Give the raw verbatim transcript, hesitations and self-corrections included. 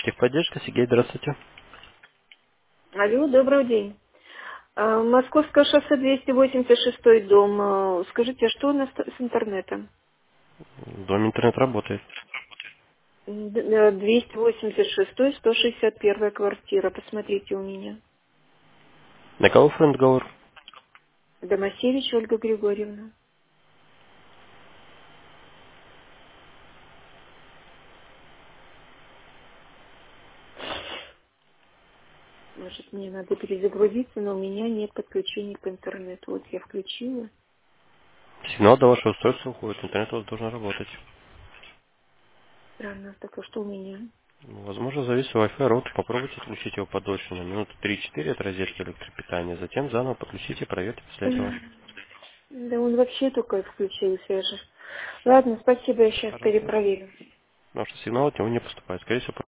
Техподдержка, Сергей, здравствуйте. Алло, добрый день. А, Московское шоссе двести восемьдесят шесть дом. А, Скажите, а что у нас т- с интернетом? Дом интернет работает. М, д- э, двести восемьдесят шесть, сто шестьдесят первая квартира. Посмотрите у меня. На кого френд-говор? Домасевич Ольга Григорьевна. Может, мне надо перезагрузиться, но у меня нет подключения к интернету. Вот я включила. Сигнал до вашего устройства уходит, интернет у вас должен работать. Странно, так а что у меня? Ну, Возможно, завис Wi-Fi роутер. Попробуйте отключить его подольше, на минуты три-четыре от розетки электропитания. Затем заново подключите и проверьте после этого. М, Да он вообще только включился же. Ладно, спасибо, я сейчас Пожалуйста. перепроверю. Потому что сигнал от него не поступает. Скорее всего,